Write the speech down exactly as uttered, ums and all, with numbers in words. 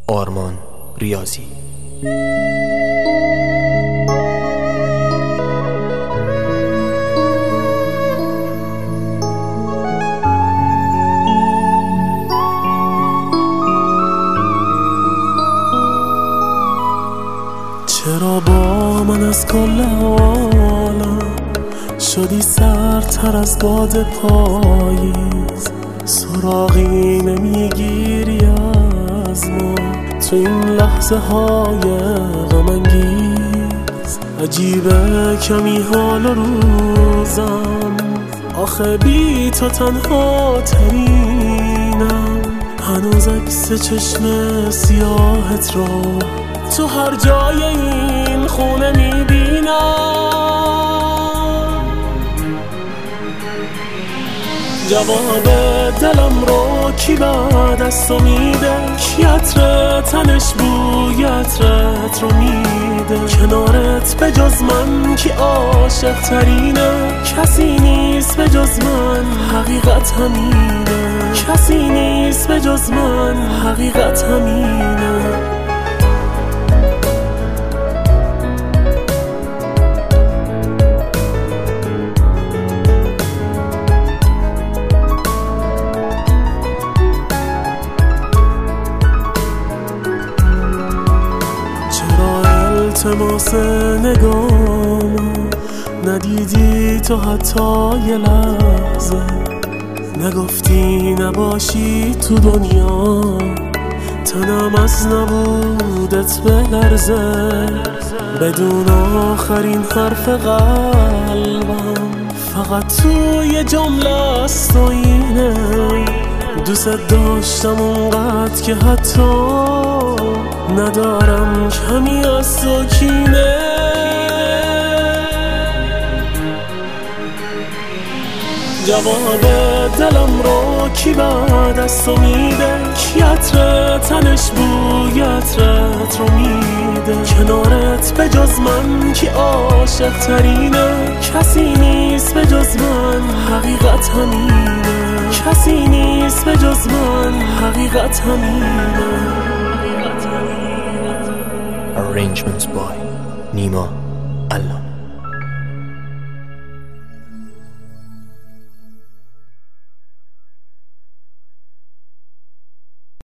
آرمان ریاضی. چرا با من از کل عالم شدی سرتر از باد پاییز؟ سراغی نمیگیری از ما تو این لحظه های غم انگیز. عجیبه کمی حال روزم، آخه بی تو تنها ترینم. هنوز عکس چشم سیاهت رو تو هر جای این خونه میبینم. جواب دلم رو کی بعد از تو میده؟ کی عطر تنش بوی عطرت رو میده؟ کنارت به جز من کی عاشق ترینه؟ کسی نیست به جز من، حقیقت همینه. کسی نیست به جز من، حقیقت همینه. التماس نگامو ندیدی تو حتی یه لحظه؟ نگفتی نباشی تو دنیا، تنم از نبودت بلرزه. بدون آخرین حرف قلبم فقط توی جمله است و اینه: دوست داشتم اونقدر که حتی ندارم کمی از تو کینه. جواب دلم رو کی بعد از تو میده؟ کی عطر تنش بوی عطرت رو میده؟ کنارت به جز من کی عاشق ترینه؟ کسی نیست به جز من، حقیقت همینه. کسی نیست به جز من، حقیقت همینه. Arrangements by نیما الله.